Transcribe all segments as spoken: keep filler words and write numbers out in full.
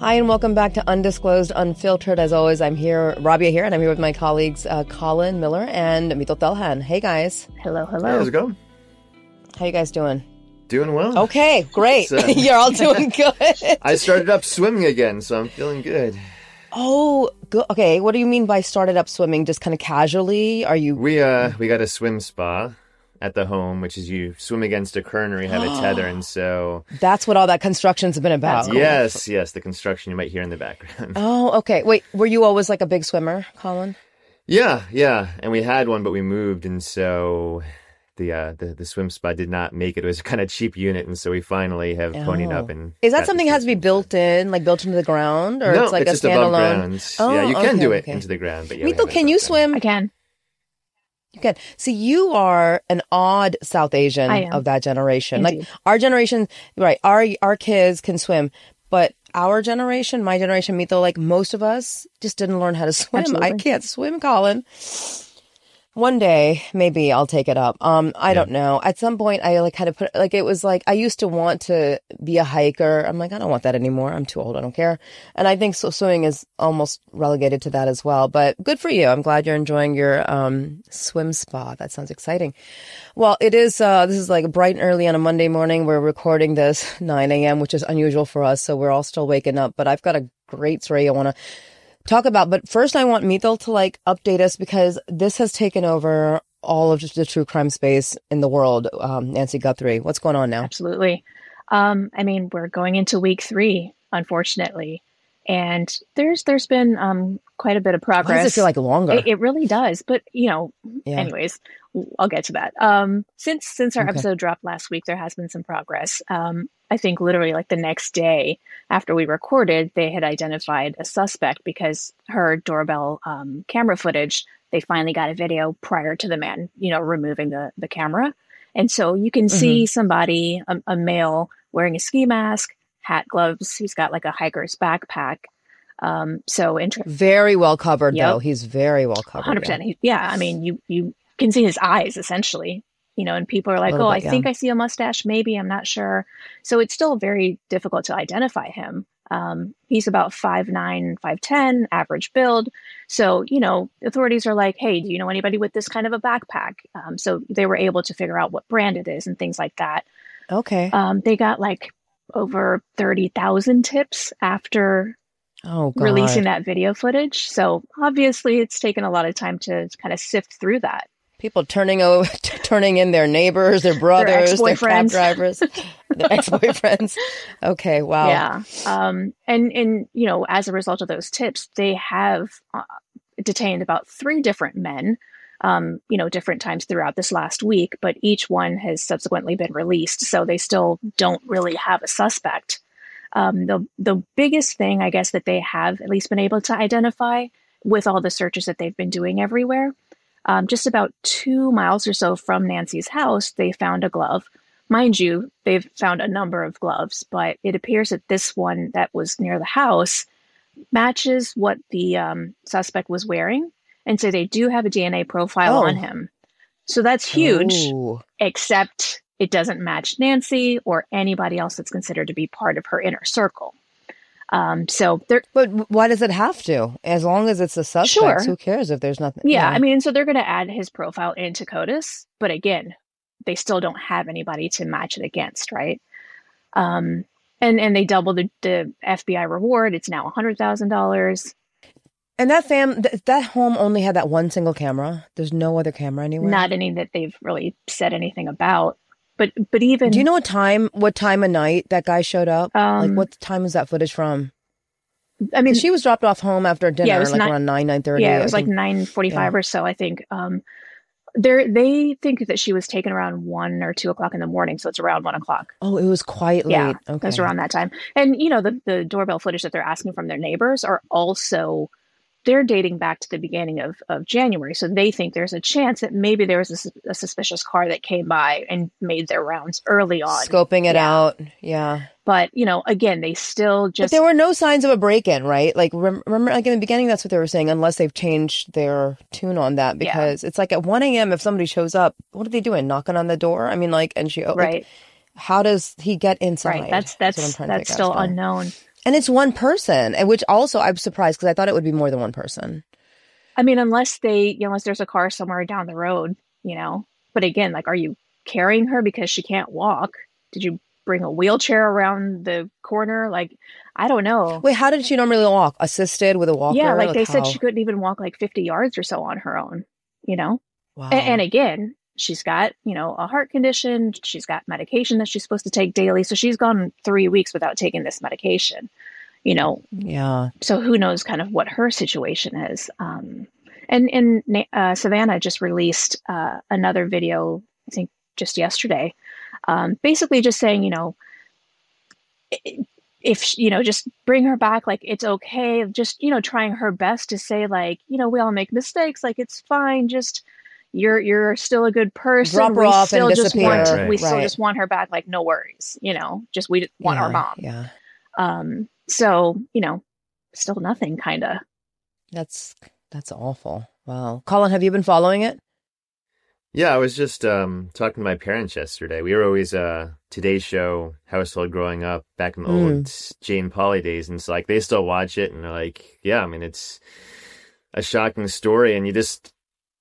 Hi, and welcome back to Undisclosed Unfiltered. As always, I'm here, Rabia here, and I'm here with my colleagues, uh, Colin Miller and Mito Telhan. Hey, guys. Hello, hello. Hey, how's it going? How you guys doing? Doing well. Okay, great. Uh, You're all doing good. I started up swimming again, so I'm feeling good. Oh, good. Okay, what do you mean by started up swimming? Just kind of casually? Are you... We uh we got a swim spa at the home, which is you swim against a current or you have a tether, and so... That's what all that construction's been about. Cool. Yes, yes, the construction you might hear in the background. Oh, okay. Wait, were you always like a big swimmer, Colin? Yeah, yeah, and we had one, but we moved, and so... The, uh, the the swim spa did not make it. It was a kind of cheap unit, and so we finally have oh. ponied up. And is that something that has to be built in, like built into the ground, or no, it's like it's a just above standalone? ground. Oh, yeah, you can okay, do it okay. into the ground, but yeah. Mito, can you swim? I can. You can. See, you are an odd South Asian of that generation. Indeed. Like our generation, right? Our our kids can swim, but our generation, my generation, Mito, like most of us, just didn't learn how to swim. Absolutely. I can't swim, Colin. One day, maybe I'll take it up. Um, I yeah. don't know. At some point, I like had to put, like, it was like, I used to want to be a hiker. I'm like, I don't want that anymore. I'm too old. I don't care. And I think so, swimming is almost relegated to that as well. But good for you. I'm glad you're enjoying your um, swim spa. That sounds exciting. Well, it is, uh, this is like bright and early on a Monday morning. We're recording this nine a.m., which is unusual for us. So we're all still waking up. But I've got a great story I want to talk about, but first I want Mito to like update us because this has taken over all of the true crime space in the world. Um, Nancy Guthrie, what's going on now? Absolutely. Um, I mean, we're going into week three, unfortunately, and there's there's been um, quite a bit of progress. Why does it feel like longer? It, it really does, but you know, yeah. anyways, I'll get to that. Um, since since our okay. episode dropped last week, there has been some progress. Um, I think literally like the next day after we recorded, they had identified a suspect because her doorbell um, camera footage, they finally got a video prior to the man, you know, removing the, the camera. And so you can mm-hmm. see somebody, a, a male wearing a ski mask, hat, gloves. He's got like a hiker's backpack. Um, so inter- very well covered yep. though. He's very well covered. one hundred percent. Yeah. He, yeah. I mean, you, you can see his eyes essentially. You know, and people are like, oh, bit, I yeah. think I see a mustache. Maybe, I'm not sure. So it's still very difficult to identify him. Um, he's about five nine, five ten, average build. So, you know, authorities are like, hey, do you know anybody with this kind of a backpack? Um, so they were able to figure out what brand it is and things like that. Okay. Um, they got like over thirty thousand tips after oh, God. releasing that video footage. So obviously it's taken a lot of time to kind of sift through that. People turning over, turning in their neighbors, their brothers, their, their cab drivers, their ex-boyfriends. Okay, wow. Yeah, um, and and you know, as a result of those tips, they have uh, detained about three different men, um, you know, different times throughout this last week. But each one has subsequently been released, so they still don't really have a suspect. Um, the the biggest thing, I guess, that they have at least been able to identify with all the searches that they've been doing everywhere. Um, just about two miles or so from Nancy's house, they found a glove. Mind you, they've found a number of gloves, but it appears that this one that was near the house matches what the um, suspect was wearing. And so they do have a D N A profile oh. on him. So that's huge, oh. except it doesn't match Nancy or anybody else that's considered to be part of her inner circle. Um, so they're, but why does it have to? As long as it's a suspect, sure. who cares if there's nothing? Yeah, yeah. I mean, so they're going to add his profile into CODIS, but again, they still don't have anybody to match it against, right? Um, and and they doubled the, the F B I reward. It's now one hundred thousand dollars. And that fam, th- that home only had that one single camera. There's no other camera anywhere. Not any that they've really said anything about. But but even do you know what time what time of night that guy showed up? Um, like what time was that footage from? I mean, she was dropped off home after dinner, yeah, it was like nine, around nine nine thirty. Yeah, it was like nine forty five yeah. or so, I think. Um, they they think that she was taken around one or two o'clock in the morning, so it's around one o'clock. Oh, it was quite late. Yeah, okay. It was around that time. And you know, the the doorbell footage that they're asking from their neighbors are also. They're dating back to the beginning of, of January. So they think there's a chance that maybe there was a, a suspicious car that came by and made their rounds early on. Scoping it yeah. out. Yeah. But, you know, again, they still just... But there were no signs of a break-in, right? Like, remember, like in the beginning, that's what they were saying, unless they've changed their tune on that. Because yeah. it's like at one a.m., if somebody shows up, what are they doing? Knocking on the door? I mean, like, and she... Right. Like, how does he get inside? Right. That's, that's, that's, that's still unknown. And it's one person, and which also I'm surprised because I thought it would be more than one person. I mean, unless they, you know, unless there's a car somewhere down the road, you know. But again, like, are you carrying her because she can't walk? Did you bring a wheelchair around the corner? Like, I don't know. Wait, how did she normally walk? Assisted with a walker? Yeah, like, like they how? said she couldn't even walk like fifty yards or so on her own, you know? Wow. And, and again, she's got, you know, a heart condition. She's got medication that she's supposed to take daily. So she's gone three weeks without taking this medication, you know? Yeah. So who knows kind of what her situation is. Um, and and uh, Savannah just released uh, another video, I think just yesterday, um, basically just saying, you know, if, you know, just bring her back, like, it's okay. Just, you know, trying her best to say, like, you know, we all make mistakes. Like, it's fine. Just, you're, you're still a good person. Drop her we off still and just disappear. want, Right. we still Right. just want her back. Like, no worries, you know, just, we want yeah, our mom. Yeah. Um, so, you know, still nothing kind of. That's, that's awful. Wow. Colin, have you been following it? Yeah, I was just um, talking to my parents yesterday. We were always a Today Show household growing up back in the Mm. old Jane Pauley days. And it's like, they still watch it and they're like, yeah, I mean, it's a shocking story. And you just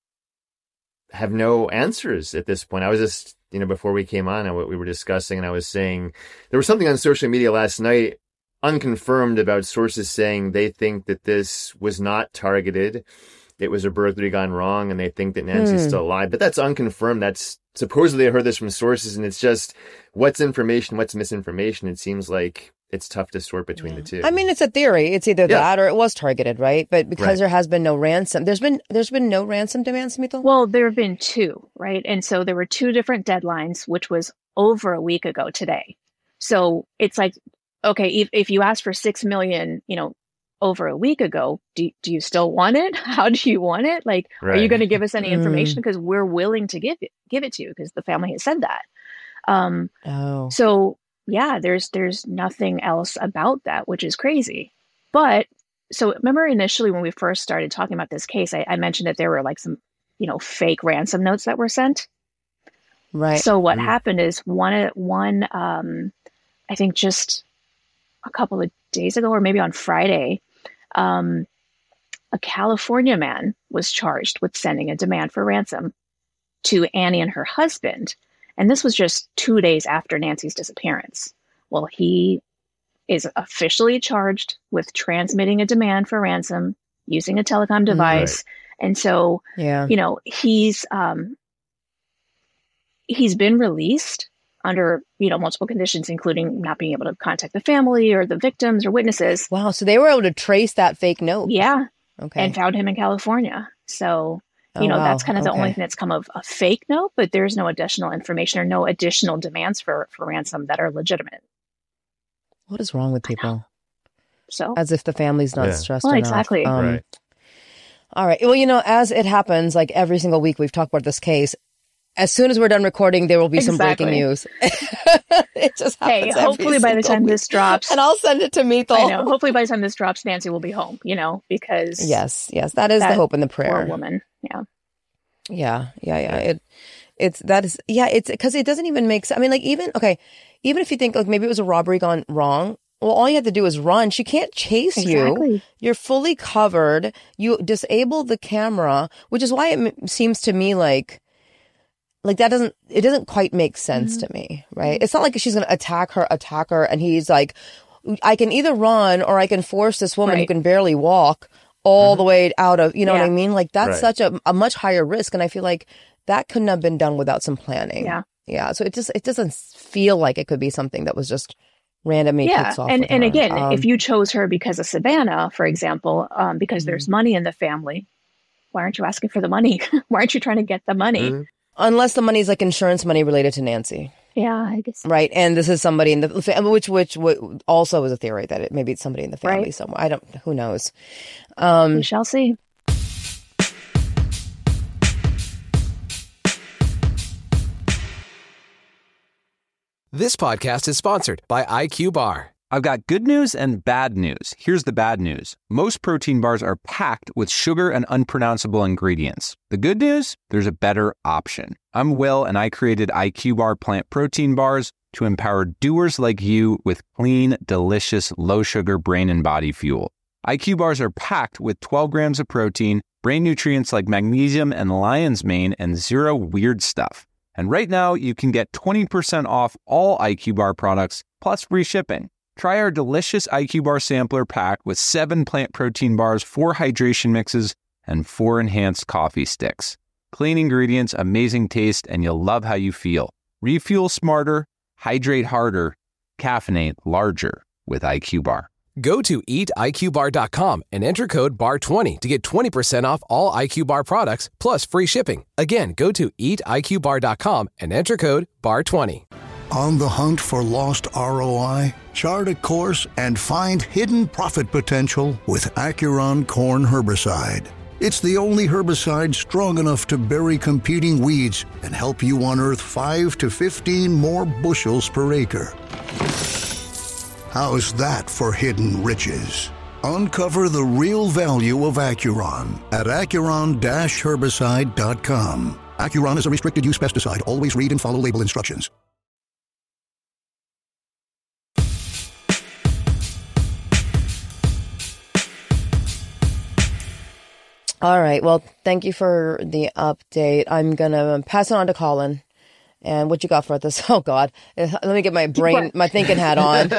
have no answers at this point. I was just, you know, before we came on and what we were discussing, and I was saying there was something on social media last night, unconfirmed, about sources saying they think that this was not targeted. It was a burglary gone wrong, and they think that Nancy's Hmm. still alive. But that's unconfirmed. That's supposedly I heard this from sources, and it's just what's information, what's misinformation. It seems like it's tough to sort between Yeah. the two. I mean, it's a theory. It's either Yeah. that or it was targeted, right? But because Right. there has been no ransom, there's been there's been no ransom demands, Smito? Well, there have been two, right? And so there were two different deadlines, which was over a week ago today. So it's like, okay, if, if you ask for six million, you know, over a week ago, do, do you still want it? How do you want it? Like, are you Right. going to give us any Mm. information? Because we're willing to give it, give it to you, because the family has said that. Um, Oh. so yeah, there's, there's nothing else about that, which is crazy. But so remember initially when we first started talking about this case, I, I mentioned that there were like some, you know, fake ransom notes that were sent. Right. So what Mm. happened is one, one, um, I think just a couple of days ago, or maybe on Friday, um, a California man was charged with sending a demand for ransom to Annie and her husband. And this was just two days after Nancy's disappearance. Well, he is officially charged with transmitting a demand for ransom using a telecom device. And so, Yeah. you know, he's, um, he's been released under, you know, multiple conditions, including not being able to contact the family or the victims or witnesses. Wow. So they were able to trace that fake note. Yeah. Okay. And found him in California. So, you Oh, know, wow. that's kind of the Okay. only thing that's come of a fake note, but there's no additional information or no additional demands for, for ransom that are legitimate. What is wrong with people? So, As if the family's not Yeah. stressed Well, enough. exactly. Um, Right. All right. Well, you know, as it happens, like every single week we've talked about this case. As soon as we're done recording, there will be some breaking Exactly. news. It just hey, happens. every hopefully by the single time week. this drops, And I'll send it to Mithal. I know, hopefully by the time this drops, Nancy will be home, you know, because Yes, yes, that is the that hope and the poor prayer. woman. Yeah. Yeah, yeah, yeah. It, it's that is yeah. It's because it doesn't even make sense. I mean, like even okay, even if you think like maybe it was a robbery gone wrong. Well, all you have to do is run. She can't chase you. Exactly. You're fully covered. You disable the camera, which is why it m- seems to me like, like that doesn't, it doesn't quite make sense Mm-hmm. to me, right? It's not like she's going to attack her attacker and he's like, I can either run or I can force this woman who Right. can barely walk all the way out of, you know what I Yeah. mean? Like that's Right. such a, a much higher risk. And I feel like that couldn't have been done without some planning. Yeah. Yeah. So it just, it doesn't feel like it could be something that was just randomly Yeah. kicks off And, with and her. again, Um, if you chose her because of Savannah, for example, um, because Mm-hmm. there's money in the family, why aren't you asking for the money? Why aren't you trying to get the money? Mhm. unless the money's like insurance money related to Nancy. Yeah, I guess. Right. And this is somebody in the family, which, which, which also is a theory that it maybe it's somebody in the family Right. somewhere. I don't, who knows? Um, We shall see. This podcast is sponsored by I Q Bar. I've got good news and bad news. Here's the bad news. Most protein bars are packed with sugar and unpronounceable ingredients. The good news? There's a better option. I'm Will, and I created I Q Bar plant protein bars to empower doers like you with clean, delicious, low-sugar brain and body fuel. I Q Bars are packed with twelve grams of protein, brain nutrients like magnesium and lion's mane, and zero weird stuff. And right now, you can get twenty percent off all I Q Bar products, plus free shipping. Try our delicious I Q Bar sampler pack with seven plant protein bars, four hydration mixes, and four enhanced coffee sticks. Clean ingredients, amazing taste, and you'll love how you feel. Refuel smarter, hydrate harder, caffeinate larger with I Q Bar. Go to eat I Q bar dot com and enter code B A R twenty to get twenty percent off all I Q Bar products plus free shipping. Again, go to eat I Q bar dot com and enter code B A R twenty. On the hunt for lost R O I? Chart a course and find hidden profit potential with Acuron Corn Herbicide. It's the only herbicide strong enough to bury competing weeds and help you unearth five to fifteen more bushels per acre. How's that for hidden riches? Uncover the real value of Acuron at Acuron herbicide dot com. Acuron is a restricted use pesticide. Always read and follow label instructions. All right. Well, thank you for the update. I'm going to pass it on to Colin. And what you got for this? Oh, God. Let me get my brain, my thinking hat on.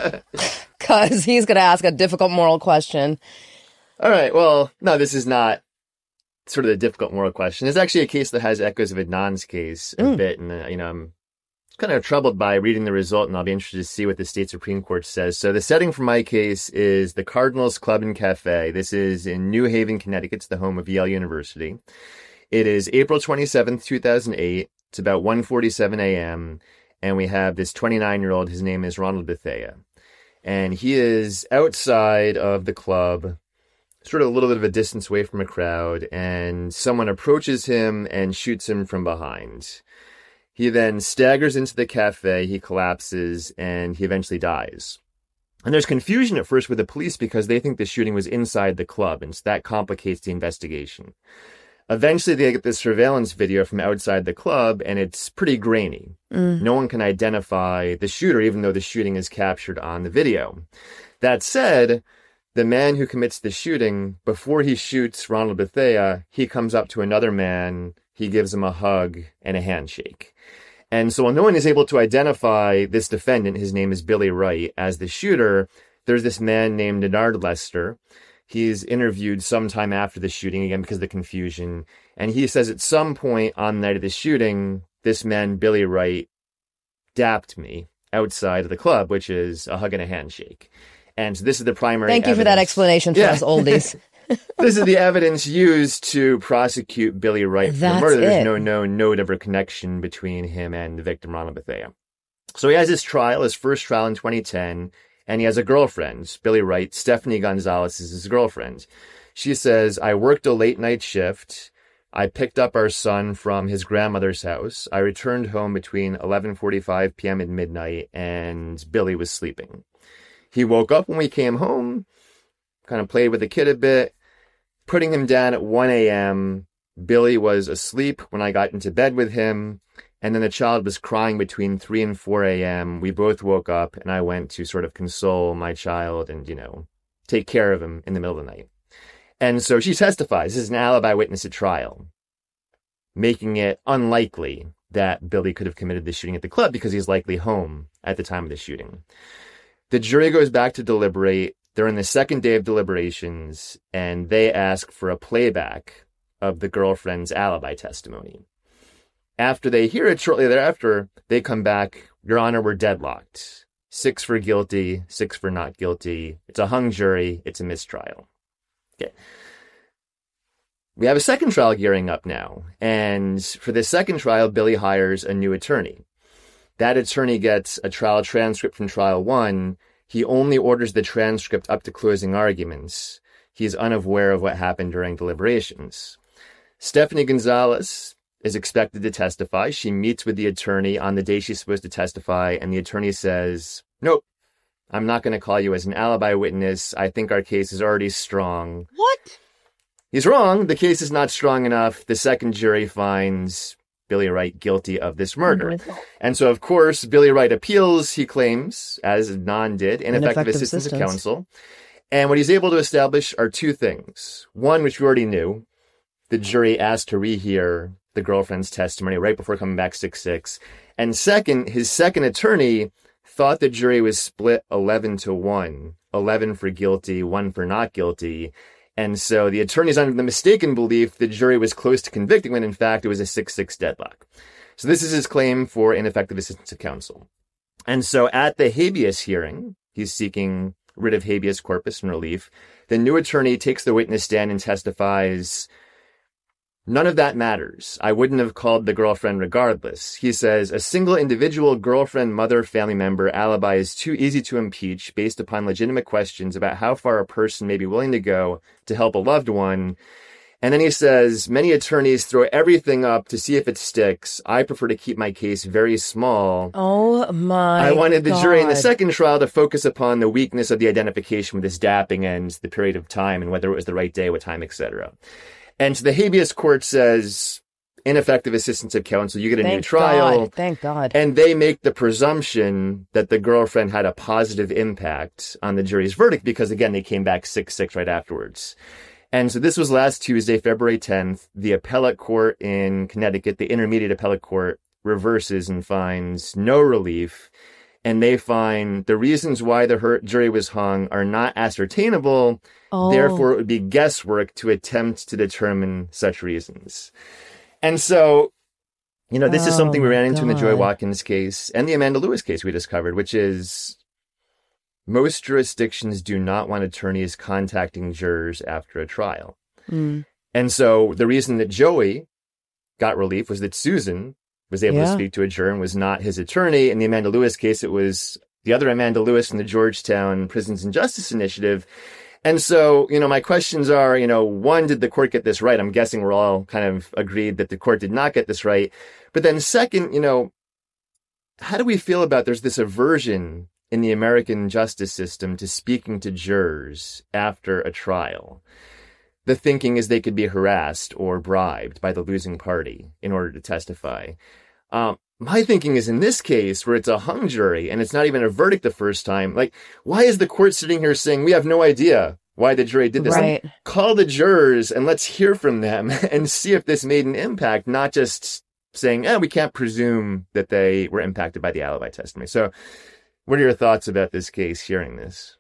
Because he's going to ask a difficult moral question. All right. Well, no, this is not sort of the difficult moral question. It's actually a case that has echoes of Adnan's case a mm. bit. And, uh, you know, I'm kind of troubled by reading the result, and I'll be interested to see what the state Supreme Court says. So the setting for my case is the Cardinals Club and Cafe. This is in New Haven, Connecticut. It's the home of Yale University. It is April twenty-seventh, two thousand eight. It's about one forty-seven a.m., and we have this twenty-nine-year-old. His name is Ronald Bethea, and he is outside of the club, sort of a little bit of a distance away from a crowd, and someone approaches him and shoots him from behind. He then staggers into the cafe, he collapses, and he eventually dies. And there's confusion at first with the police because they think the shooting was inside the club, and so that complicates the investigation. Eventually, they get this surveillance video from outside the club, and it's pretty grainy. Mm. No one can identify the shooter, even though the shooting is captured on the video. That said, the man who commits the shooting, before he shoots Ronald Bethea, he comes up to another man, he gives him a hug and a handshake. And so while no one is able to identify this defendant, his name is Billy Wright, as the shooter, there's this man named Denard Lester. He's interviewed sometime after the shooting, again, because of the confusion. And he says at some point on the night of the shooting, this man, Billy Wright, dapped me outside of the club, which is a hug and a handshake. And so this is the primary Thank you evidence. for that explanation for yeah. us oldies. This is the evidence used to prosecute Billy Wright for That's the murder. There's it. no known note of a connection between him and the victim, Ronald Bethea. So he has his trial, his first trial in twenty ten, and he has a girlfriend, Billy Wright. Stephanie Gonzalez is his girlfriend. She says, I worked a late night shift. I picked up our son from his grandmother's house. I returned home between eleven forty-five p.m. and midnight, and Billy was sleeping. He woke up when we came home, kind of played with the kid a bit, putting him down at one a.m. Billy was asleep when I got into bed with him, and then the child was crying between three and four a.m. We both woke up, and I went to sort of console my child and, you know, take care of him in the middle of the night. And so she testifies. This is an alibi witness at trial, making it unlikely that Billy could have committed the shooting at the club because he's likely home at the time of the shooting. The jury goes back to deliberate. They're in the second day of deliberations, and they ask for a playback of the girlfriend's alibi testimony. After they hear it shortly thereafter, they come back, Your Honor, we're deadlocked. Six for guilty, six for not guilty. It's a hung jury. It's a mistrial. Okay. We have a second trial gearing up now, and for this second trial, Billy hires a new attorney. That attorney gets a trial transcript from trial one. He only orders the transcript up to closing arguments. He's unaware of what happened during deliberations. Stephanie Gonzalez is expected to testify. She meets with the attorney on the day she's supposed to testify, and the attorney says, nope, I'm not going to call you as an alibi witness. I think our case is already strong. What? He's wrong. The case is not strong enough. The second jury finds Billy Wright guilty of this murder. And so, of course, Billy Wright appeals, he claims, as Non did, ineffective, ineffective assistance, assistance of counsel. And what he's able to establish are two things. One, which we already knew, the jury asked to rehear the girlfriend's testimony right before coming back six six. And second, his second attorney thought the jury was split eleven to one, eleven for guilty, one for not guilty. And so the attorney's under the mistaken belief the jury was close to convicting when in fact it was a six six deadlock. So this is his claim for ineffective assistance of counsel. And so at the habeas hearing, he's seeking writ of habeas corpus and relief. The new attorney takes the witness stand and testifies, none of that matters. I wouldn't have called the girlfriend regardless. He says, a single individual girlfriend, mother, family member alibi is too easy to impeach based upon legitimate questions about how far a person may be willing to go to help a loved one. And then he says, many attorneys throw everything up to see if it sticks. I prefer to keep my case very small. Oh my I wanted the God. jury in the second trial to focus upon the weakness of the identification with this dapping and the period of time and whether it was the right day, what time, et cetera. And so the habeas court says, ineffective assistance of counsel, you get a Thank new trial. God. Thank God. And they make the presumption that the girlfriend had a positive impact on the jury's verdict because, again, they came back six six right afterwards. And so this was last Tuesday, February tenth. The appellate court in Connecticut, the intermediate appellate court, reverses and finds no relief. And they find the reasons why the her- jury was hung are not ascertainable. Oh. Therefore, it would be guesswork to attempt to determine such reasons. And so, you know, this oh, is something we ran into God. in the Joy Watkins case and the Amanda Lewis case we discovered, which is most jurisdictions do not want attorneys contacting jurors after a trial. Mm. And so the reason that Joey got relief was that Susan was able yeah. to speak to a juror and was not his attorney. In the Amanda Lewis case, it was the other Amanda Lewis in the Georgetown Prisons and Justice Initiative. And so, you know, my questions are, you know, one, did the court get this right? I'm guessing we're all kind of agreed that the court did not get this right. But then second, you know, how do we feel about there's this aversion in the American justice system to speaking to jurors after a trial? The thinking is they could be harassed or bribed by the losing party in order to testify. Um, my thinking is in this case where it's a hung jury and it's not even a verdict the first time. Like, why is the court sitting here saying we have no idea why the jury did this? Right. Like, call the jurors and let's hear from them and see if this made an impact, not just saying, eh, we can't presume that they were impacted by the alibi testimony. So what are your thoughts about this case, hearing this?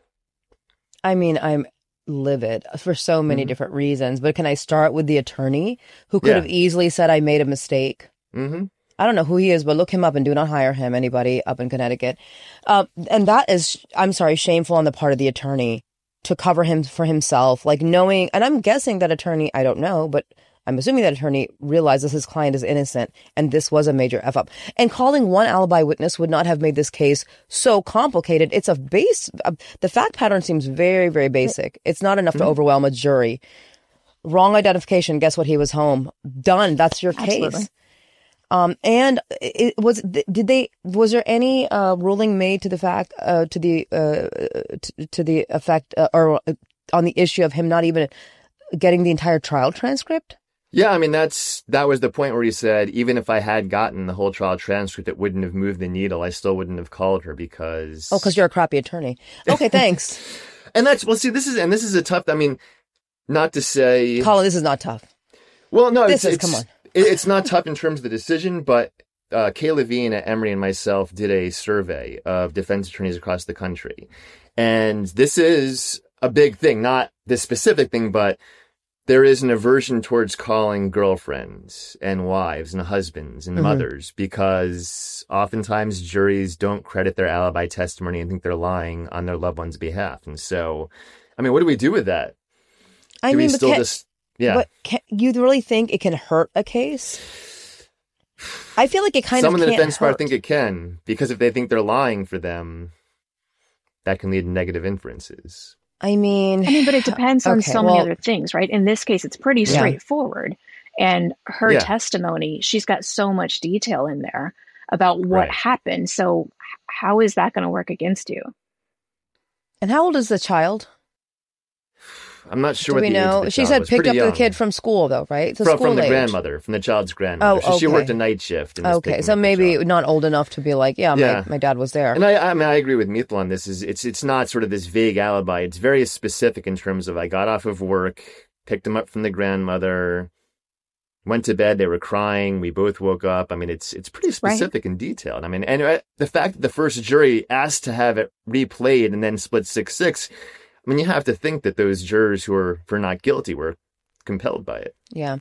I mean, I'm livid for so many mm-hmm. different reasons, but can I start with the attorney who could yeah. have easily said I made a mistake? Mm-hmm. I don't know who he is, but look him up and do not hire him, anybody up in Connecticut. Uh, and that is, I'm sorry, shameful on the part of the attorney to cover him for himself, like knowing, and I'm guessing that attorney, I don't know, but I'm assuming that attorney realizes his client is innocent and this was a major F up. And calling one alibi witness would not have made this case so complicated. It's a base, uh, the fact pattern seems very, very basic. It's not enough mm-hmm. to overwhelm a jury. Wrong identification, guess what, he was home. Done, that's your Absolutely. case. Um, and it was, did they, was there any, uh, ruling made to the fact, uh, to the, uh, to, to the effect, uh, or on the issue of him not even getting the entire trial transcript? Yeah, I mean, that's, that was the point where he said, even if I had gotten the whole trial transcript, it wouldn't have moved the needle. I still wouldn't have called her because. Oh, because you're a crappy attorney. Okay, thanks. And that's, well, see, this is, and this is a tough, I mean, not to say. Colin, this is not tough. Well, no, this it's, is, it's, come on. It's not tough in terms of the decision, but uh, Kay Levine at Emory and myself did a survey of defense attorneys across the country. And this is a big thing, not this specific thing, but there is an aversion towards calling girlfriends and wives and husbands and mm-hmm. mothers because oftentimes juries don't credit their alibi testimony and think they're lying on their loved one's behalf. And so, I mean, what do we do with that? I do mean, we still can, just... Yeah. But can, you really think it can hurt a case? I feel like it kind Some of of the can't defense hurt. part think it can, because if they think they're lying for them, that can lead to negative inferences. I mean... I mean, but it depends on okay, so well, many other things, right? In this case, it's pretty yeah. straightforward. And her yeah. testimony, she's got so much detail in there about what right. happened. So how is that going to work against you? And how old is the child? I'm not sure Do what we the age know? of the She child said was. picked Pretty up young. the kid from school, though, right? It's a From, school from the age. grandmother, from the child's grandmother. Oh, So she okay. worked a night shift. And was Okay, picking so up the maybe child. not old enough to be like, yeah, Yeah. My, my dad was there. And I, I mean, I agree with Mithla on this. Is it's it's not sort of this vague alibi. It's very specific in terms of I got off of work, picked him up from the grandmother, went to bed. They were crying. We both woke up. I mean, it's it's pretty specific and detailed. I mean, and uh, the fact that the first jury asked to have it replayed and then split six six. I mean, you have to think that those jurors who were for not guilty were compelled by it. Yeah.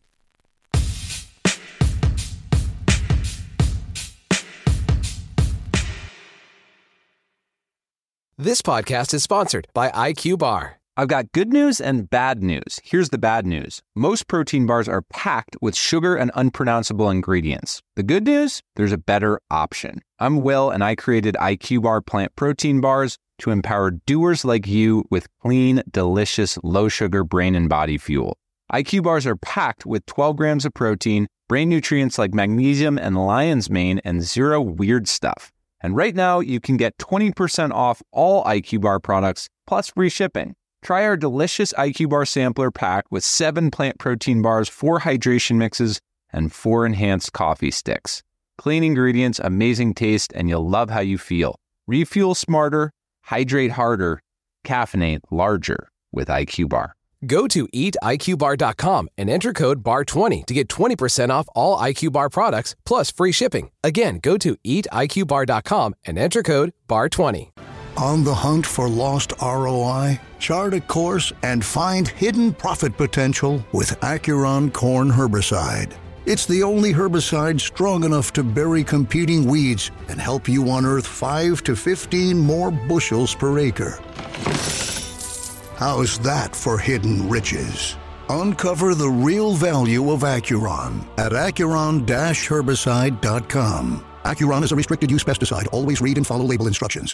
This podcast is sponsored by I Q Bar. I've got good news and bad news. Here's the bad news. Most protein bars are packed with sugar and unpronounceable ingredients. The good news? There's a better option. I'm Will, and I created I Q Bar plant protein bars to empower doers like you with clean, delicious, low-sugar brain and body fuel. I Q Bars are packed with twelve grams of protein, brain nutrients like magnesium and lion's mane, and zero weird stuff. And right now, you can get twenty percent off all I Q Bar products, plus free shipping. Try our delicious I Q Bar sampler pack with seven plant protein bars, four hydration mixes, and four enhanced coffee sticks. Clean ingredients, amazing taste, and you'll love how you feel. Refuel smarter, hydrate harder, caffeinate larger with I Q Bar. Go to eat I Q bar dot com and enter code B A R twenty to get twenty percent off all I Q Bar products, plus free shipping. Again, go to eat I Q bar dot com and enter code B A R twenty. On the hunt for lost R O I? Chart a course and find hidden profit potential with Acuron Corn Herbicide. It's the only herbicide strong enough to bury competing weeds and help you unearth five to fifteen more bushels per acre. How's that for hidden riches? Uncover the real value of Acuron at acuron dash herbicide dot com. Acuron is a restricted use pesticide. Always read and follow label instructions.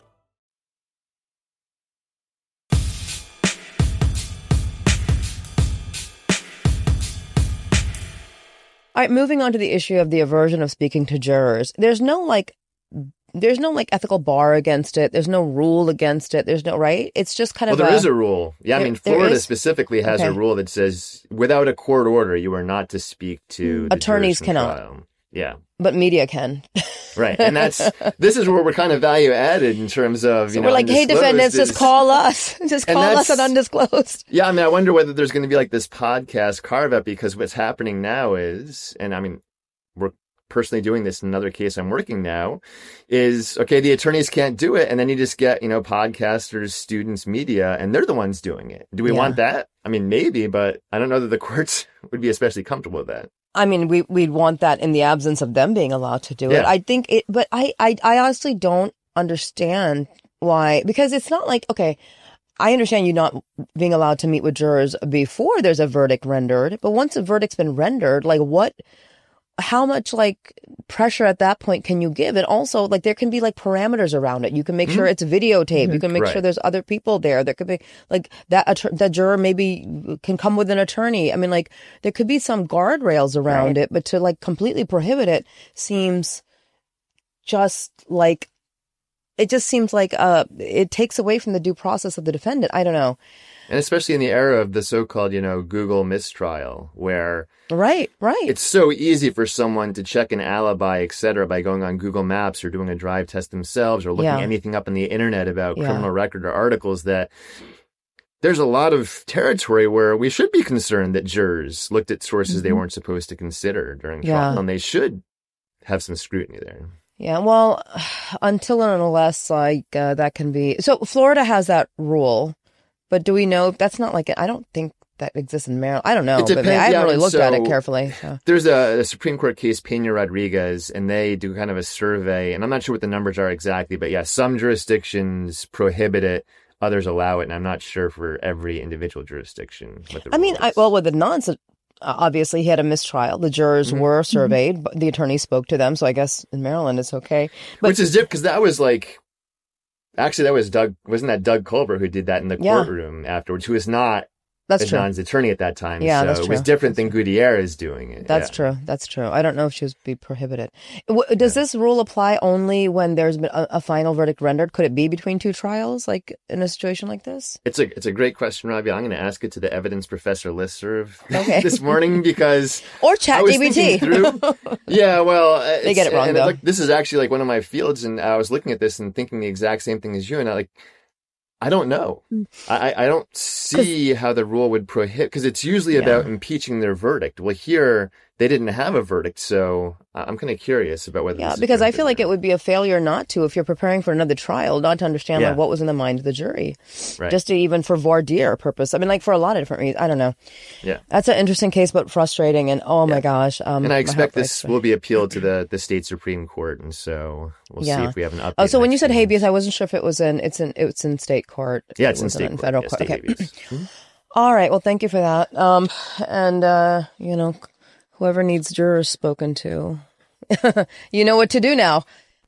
All right, moving on to the issue of the aversion of speaking to jurors. There's no like, there's no like ethical bar against it. There's no rule against it. There's no, right? It's just kind Well, of there a, is a rule. Yeah, I There- mean, there Florida is? specifically has a Okay. rule that says without a court order, you are not to speak to the Attorneys jurors from cannot. trial. Yeah, but media can. right. And that's this is where we're kind of value added in terms of you So know. we're like, hey, undisclosed defendants, just is- call us. Just And call us that's- at undisclosed. Yeah, I mean, I wonder whether there's going to be like this podcast carve up because what's happening now is, and I mean, we're personally doing this in another case I'm working now, is okay, the attorneys can't do it. And then you just get, you know, podcasters, students, media, and they're the ones doing it. Do we Yeah. want that? I mean, maybe, but I don't know that the courts would be especially comfortable with that. I mean, we, we'd want that in the absence of them being allowed to do it. Yeah. I think it, but I, I, I honestly don't understand why, because it's not like, okay, I understand you not being allowed to meet with jurors before there's a verdict rendered, but once a verdict's been rendered, like what, how much like pressure at that point can you give? And also like there can be like parameters around it. You can make sure it's videotaped. You can make sure Right. there's other people there. There could be like that, att- that juror maybe can come with an attorney. I mean, like there could be some guardrails around it, but to like completely prohibit it seems just like, it just seems like uh, it takes away from the due process of the defendant. I don't know. And especially in the era of the so-called, you know, Google mistrial, where Right, right. it's so easy for someone to check an alibi, et cetera, by going on Google Maps or doing a drive test themselves or looking Yeah. anything up on the internet about Yeah. criminal record or articles that there's a lot of territory where we should be concerned that jurors looked at sources they weren't supposed to consider during Yeah. trial, and they should have some scrutiny there. Yeah, well, until and unless like uh, that can be. So Florida has that rule, but do we know if that's not like I don't think that exists in Maryland. I don't know, It but depends, I haven't yeah, really and looked at it so- carefully. So. There's a, a Supreme Court case, Pena Rodriguez, and they do kind of a survey, and I'm not sure what the numbers are exactly, but yeah, some jurisdictions prohibit it, others allow it, and I'm not sure for every individual jurisdiction what the I mean, rule I, is. well, with the nuns, uh, obviously he had a mistrial. The jurors Mm-hmm. were surveyed, but the attorney spoke to them. So I guess in Maryland it's okay. But Which is different because that was like, actually, that was Doug, wasn't that Doug Culver who did that in the Yeah. courtroom afterwards, who is not That's true. Adnan's attorney at that time. Yeah, so that's it true. was different than Gutierrez doing it. That's yeah. true. That's true. I don't know if she was be prohibited. W- Does yeah. this rule apply only when there's been a, a final verdict rendered? Could it be between two trials, like in a situation like this? It's a it's a great question, Robbie. I'm going to ask it to the evidence professor listserv okay. this morning because or ChatGPT. yeah, well, they get it wrong and though. It, look, this is actually like one of my fields, and I was looking at this and thinking the exact same thing as you, and I like. I don't know. I, I don't see how the rule would prohibit, because it's usually yeah. about impeaching their verdict. Well, here, they didn't have a verdict, so I'm kind of curious about whether Yeah, this is because I feel like there. it would be a failure not to, if you're preparing for another trial, not to understand yeah. like what was in the mind of the jury. Right. Just to even for voir dire purpose. I mean, like for a lot of different reasons. I don't know. Yeah. That's an interesting case, but frustrating. And oh my yeah. gosh. Um, and I expect this will be appealed to the, the state Supreme Court, and so we'll yeah. see if we have an update. Oh, so when you said month. habeas, I wasn't sure if it was in, it's in, it's in state court. Yeah, it's it in state in court. federal yeah, court. state Okay. mm-hmm. All right. Well, thank you for that. Um, and, uh, you know, whoever needs jurors spoken to, you know what to do now.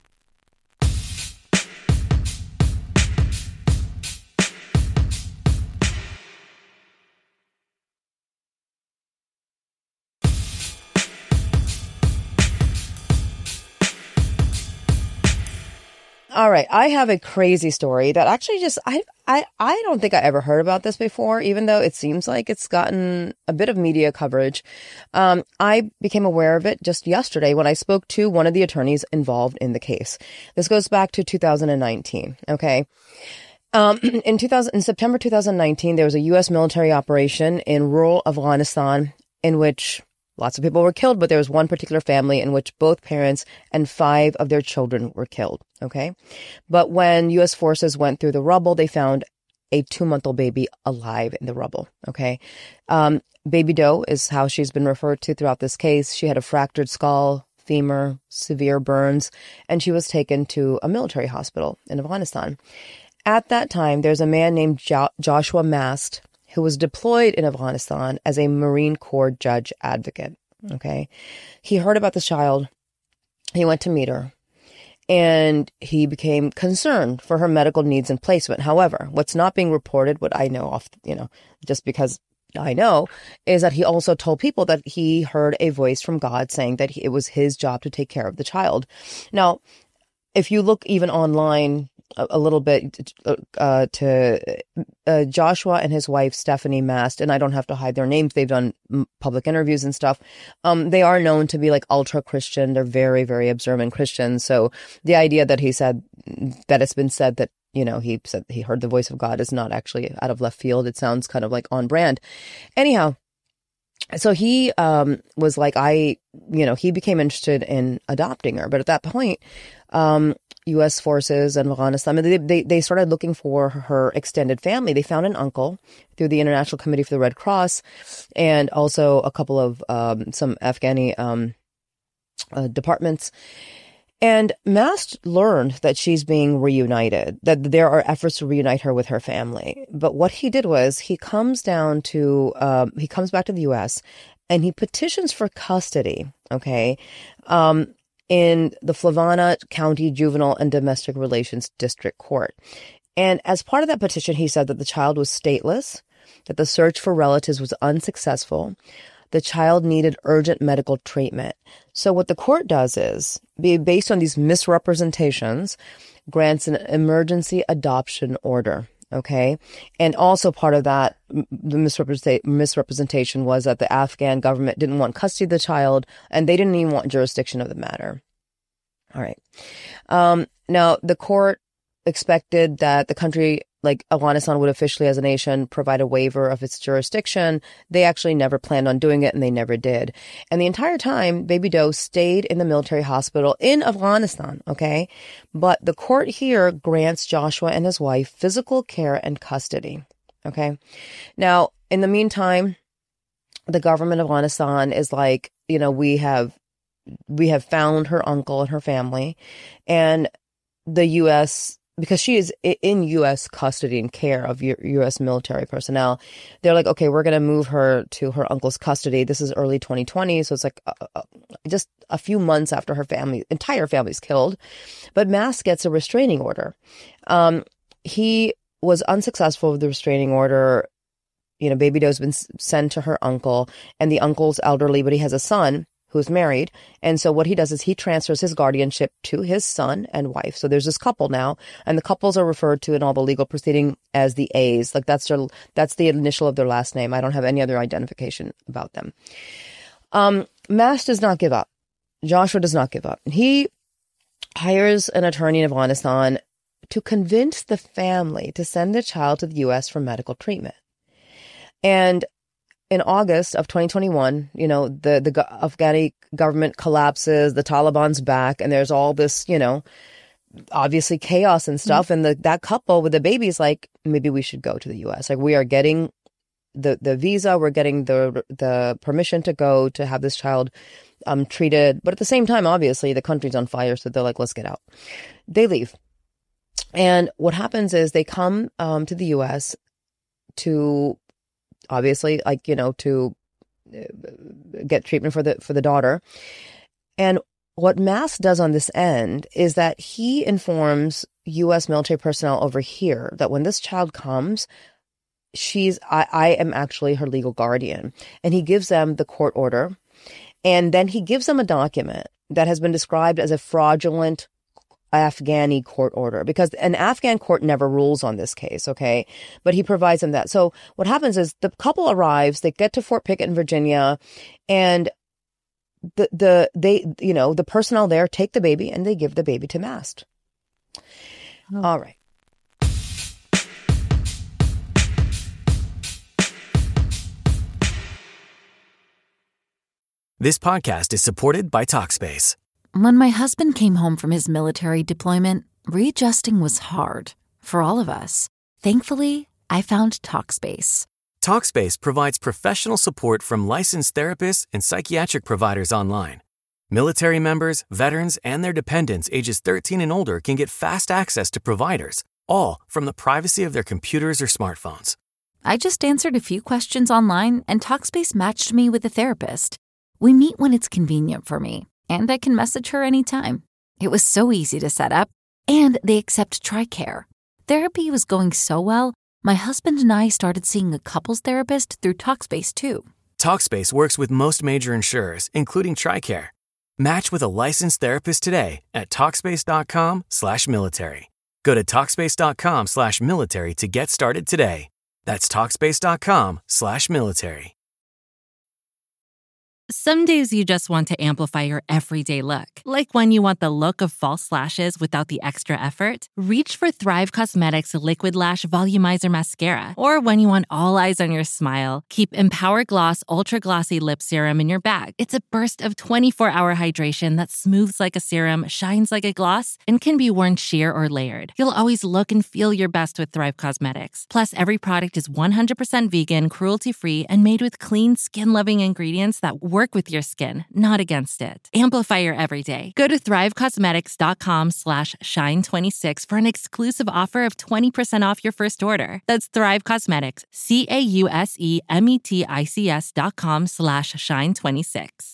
All right. I have a crazy story that actually just, I, I, I don't think I ever heard about this before, even though it seems like it's gotten a bit of media coverage. Um, I became aware of it just yesterday when I spoke to one of the attorneys involved in the case. This goes back to two thousand nineteen. Okay. Um, in two thousand, in September two thousand nineteen, there was a U S military operation in rural Afghanistan in which lots of people were killed, but there was one particular family in which both parents and five of their children were killed. Okay. But when U S forces went through the rubble, they found a two-month-old baby alive in the rubble. Okay. Um, Baby Doe is how she's been referred to throughout this case. She had a fractured skull, femur, severe burns, and she was taken to a military hospital in Afghanistan. At that time, there's a man named jo- Joshua Mast who was deployed in Afghanistan as a Marine Corps judge advocate. Okay. He heard about this child. He went to meet her and he became concerned for her medical needs and placement. However, what's not being reported, what I know off, you know, just because I know, is that he also told people that he heard a voice from God saying that he, it was his job to take care of the child. Now, if you look even online a, a little bit uh, to uh, Joshua and his wife, Stephanie Mast, and I don't have to hide their names. They've done public interviews and stuff. Um, they are known to be like ultra Christian. They're very, very observant Christians. So the idea that he said that it's been said that, you know, he said he heard the voice of God is not actually out of left field. It sounds kind of like on brand. Anyhow, so he um, was like, I, you know, he became interested in adopting her. But at that point, um, U S forces and Afghanistan, they, they, they started looking for her extended family. They found an uncle through the International Committee for the Red Cross and also a couple of um, some Afghani um, uh, departments. And Mast learned that she's being reunited, that there are efforts to reunite her with her family. But what he did was he comes down to, um, he comes back to the U S and he petitions for custody, okay, um, in the Flavanna County Juvenile and Domestic Relations District Court. And as part of that petition, he said that the child was stateless, that the search for relatives was unsuccessful, the child needed urgent medical treatment. So what the court does is, based on these misrepresentations, grants an emergency adoption order. Okay. And also part of that, the misrepresent- misrepresentation was that the Afghan government didn't want custody of the child and they didn't even want jurisdiction of the matter. All right. Um, now, the court expected that the country, like Afghanistan, would officially as a nation provide a waiver of its jurisdiction. They actually never planned on doing it and they never did. And the entire time, Baby Doe stayed in the military hospital in Afghanistan, okay? But the court here grants Joshua and his wife physical care and custody, okay? Now, in the meantime, the government of Afghanistan is like, you know, we have, we have found her uncle and her family, and the U S, because she is in U S custody and care of U S military personnel, they're like, okay, we're going to move her to her uncle's custody. This is early twenty twenty. So it's like uh, uh, just a few months after her family, entire family's killed. But Mast gets a restraining order. Um, he was unsuccessful with the restraining order you know, baby doe's been sent to her uncle, and the uncle's elderly, but he has a son who's married. And so what he does is he transfers his guardianship to his son and wife. So there's this couple now, and the couples are referred to in all the legal proceeding as the A's. Like that's their, that's the initial of their last name. I don't have any other identification about them. Um, Mass does not give up. Joshua does not give up. He hires an attorney in Afghanistan to convince the family to send the child to the U S for medical treatment. And in August of twenty twenty-one, you know, the, the Afghani government collapses, the Taliban's back, and there's all this, you know, obviously chaos and stuff. Mm-hmm. And the, that couple with the baby's like, maybe we should go to the U S. Like, we are getting the, the visa, we're getting the the permission to go to have this child um, treated. But at the same time, obviously, the country's on fire, so they're like, let's get out. They leave. And what happens is they come um, to the U S to... obviously, like, you know, to get treatment for the for the daughter. And what Mass does on this end is that he informs U S military personnel over here that when this child comes, she's I, I am actually her legal guardian. And he gives them the court order. And then he gives them a document that has been described as a fraudulent Afghani court order, because an Afghan court never rules on this case, okay? But he provides them that. So what happens is the couple arrives, they get to Fort Pickett in Virginia, and the the they you know the personnel there take the baby and they give the baby to Mast. Oh. All right. This podcast is supported by Talkspace. When my husband came home from his military deployment, readjusting was hard for all of us. Thankfully, I found Talkspace. Talkspace provides professional support from licensed therapists and psychiatric providers online. Military members, veterans, and their dependents ages thirteen and older can get fast access to providers, all from the privacy of their computers or smartphones. I just answered a few questions online, and Talkspace matched me with a therapist. We meet when it's convenient for me, and I can message her anytime. It was so easy to set up, and they accept TRICARE. Therapy was going so well, my husband and I started seeing a couples therapist through Talkspace too. Talkspace works with most major insurers, including TRICARE. Match with a licensed therapist today at Talkspace.com slash military. Go to Talkspace.com slash military to get started today. That's Talkspace.com slash military. Some days you just want to amplify your everyday look. Like when you want the look of false lashes without the extra effort. Reach for Thrive Causemetics Liquid Lash Volumizer Mascara. Or when you want all eyes on your smile, keep Empower Gloss Ultra Glossy Lip Serum in your bag. It's a burst of twenty-four hour hydration that smooths like a serum, shines like a gloss, and can be worn sheer or layered. You'll always look and feel your best with Thrive Causemetics. Plus, every product is one hundred percent vegan, cruelty-free, and made with clean, skin-loving ingredients that work Work with your skin, not against it. Amplify your everyday. Go to thrivecosmetics.com slash shine twenty-six for an exclusive offer of twenty percent off your first order. That's Thrive Cosmetics, C-A-U-S-E-M-E-T-I-C-S dot com slash shine twenty-six.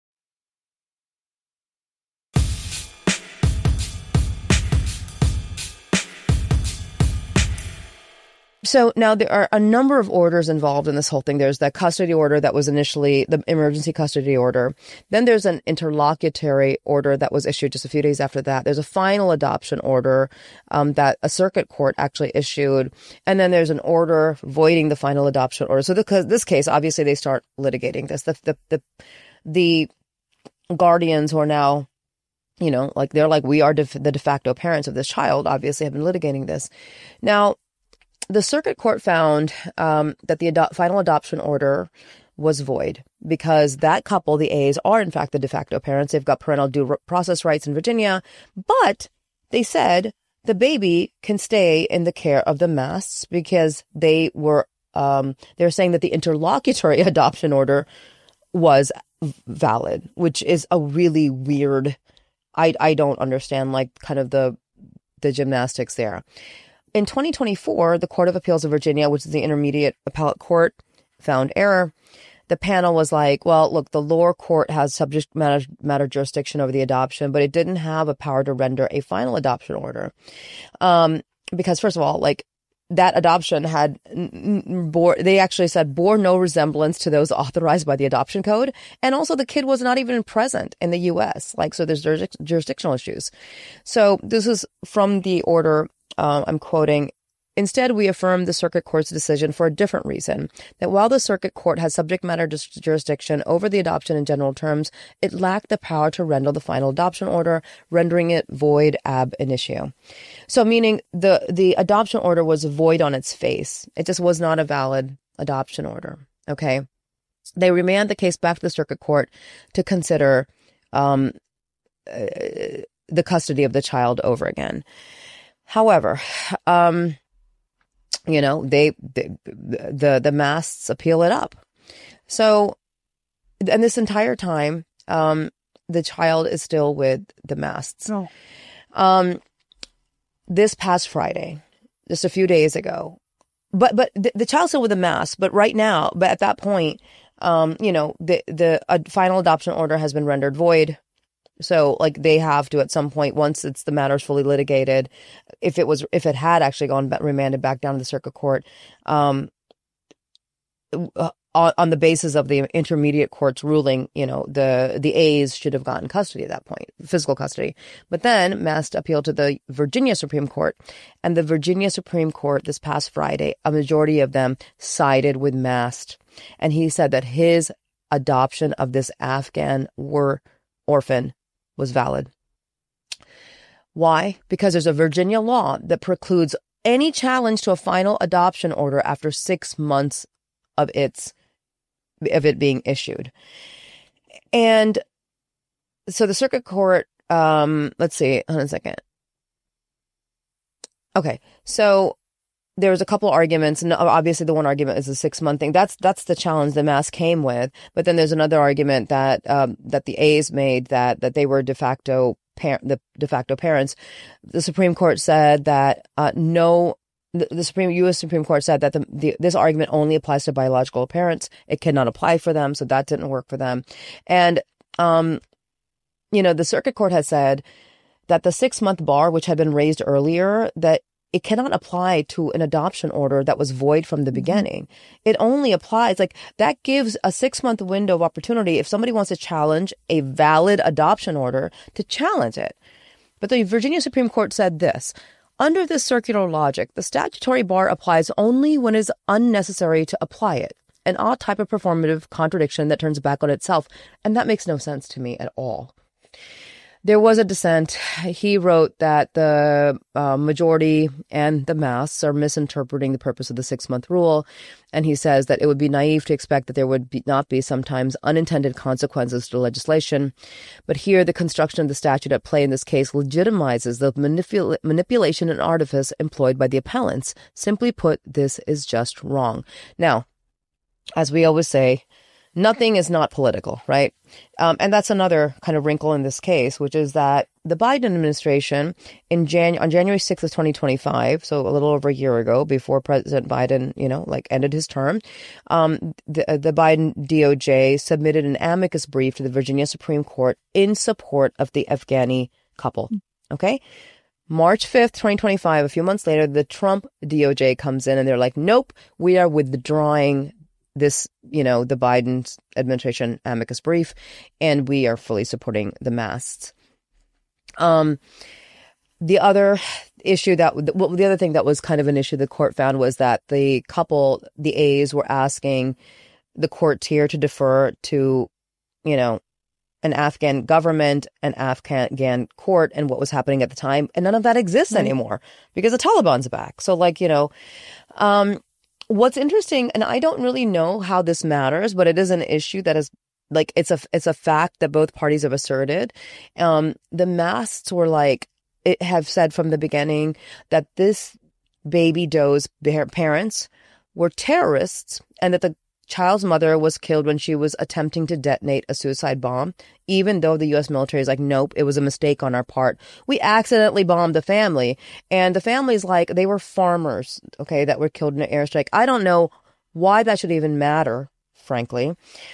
So now there are a number of orders involved in this whole thing. There's that custody order that was initially the emergency custody order. Then there's an interlocutory order that was issued just a few days after that. There's a final adoption order um, that a circuit court actually issued. And then there's an order voiding the final adoption order. So the, this case, obviously they start litigating this. The, the, the, the guardians who are now, you know, like they're like, we are de, the de facto parents of this child, obviously have been litigating this. Now, the circuit court found um, that the ado- final adoption order was void because that couple, the A's, are in fact the de facto parents. They've got parental due process rights in Virginia, but they said the baby can stay in the care of the Masts because they were, um, they're saying that the interlocutory adoption order was valid, which is a really weird, I, I don't understand like kind of the, the gymnastics there. In twenty twenty-four, the Court of Appeals of Virginia, which is the intermediate appellate court, found error. The panel was like, well, look, the lower court has subject matter, matter jurisdiction over the adoption, but it didn't have a power to render a final adoption order. Um, because first of all, like that adoption had bore, they actually said bore no resemblance to those authorized by the adoption code. And also the kid was not even present in the U S. Like, so there's jurisdic- jurisdictional issues. So this is from the order, uh, I'm quoting. Instead, we affirm the circuit court's decision for a different reason, that while the circuit court has subject matter jurisdiction over the adoption in general terms, it lacked the power to render the final adoption order, rendering it void ab initio. So meaning the, the adoption order was void on its face. It just was not a valid adoption order. Okay. They remand the case back to the circuit court to consider um, uh, the custody of the child over again. However, um, you know, they, they the the Masts appeal it up. So, and this entire time, um, the child is still with the Masts. Oh. Um, this past Friday, just a few days ago, but but the, the child's still with the Masts. But right now, but at that point, um, you know, the the uh, final adoption order has been rendered void. So, like, they have to, at some point, once it's the matter's fully litigated, if it was, if it had actually gone remanded back down to the circuit court, um, on, on the basis of the intermediate court's ruling, you know, the the A's should have gotten custody at that point, physical custody. But then Mast appealed to the Virginia Supreme Court, and the Virginia Supreme Court this past Friday, a majority of them sided with Mast, and he said that his adoption of this Afghan war orphan was valid. Why? Because there's a Virginia law that precludes any challenge to a final adoption order after six months of its of it being issued. And so the circuit court, um, let's see, hold on a second. Okay, so there was a couple arguments, and obviously the one argument is the six month thing. That's that's the challenge the Mast came with. But then there's another argument that um, that the A's made that that they were de facto par- the de facto parents. The Supreme Court said that uh, no, the, the Supreme U S Supreme Court said that the, the this argument only applies to biological parents. It cannot apply for them, so that didn't work for them. And um, you know, the circuit court has said that the six month bar, which had been raised earlier, that it cannot apply to an adoption order that was void from the beginning. It only applies, like, that gives a six month window of opportunity if somebody wants to challenge a valid adoption order to challenge it. But the Virginia Supreme Court said this: under this circular logic, the statutory bar applies only when it is unnecessary to apply it, an odd type of performative contradiction that turns back on itself. And that makes no sense to me at all. There was a dissent. He wrote that the uh, majority and the Masts are misinterpreting the purpose of the six-month rule. And he says that it would be naive to expect that there would be, not be sometimes unintended consequences to legislation. But here, the construction of the statute at play in this case legitimizes the manipul- manipulation and artifice employed by the appellants. Simply put, this is just wrong. Now, as we always say, nothing is not political, right? Um, and that's another kind of wrinkle in this case, which is that the Biden administration in Jan- on January sixth of twenty twenty-five, so a little over a year ago, before President Biden, you know, like ended his term, um, the, the Biden D O J submitted an amicus brief to the Virginia Supreme Court in support of the Afghani couple. Okay. March fifth, twenty twenty-five, a few months later, the Trump D O J comes in and they're like, nope, we are withdrawing this, you know, the Biden administration amicus brief, and we are fully supporting the Masts. Um, the other issue that, well, the other thing that was kind of an issue the court found was that the couple, the A's, were asking the court tier to defer to, you know, an Afghan government, an Afghan court, and what was happening at the time. And none of that exists right. anymore because the Taliban's back. So, like, you know, um, what's interesting, and I don't really know how this matters, but it is an issue that is, like, it's a it's a fact that both parties have asserted. Um, the Masts were like, it have said from the beginning that this baby doe's parents were terrorists, and that the child's mother was killed when she was attempting to detonate a suicide bomb, even though the U S military is like, nope, it was a mistake on our part. We accidentally bombed the family. And the family's like, they were farmers, okay, that were killed in an airstrike. I don't know why that should even matter, frankly.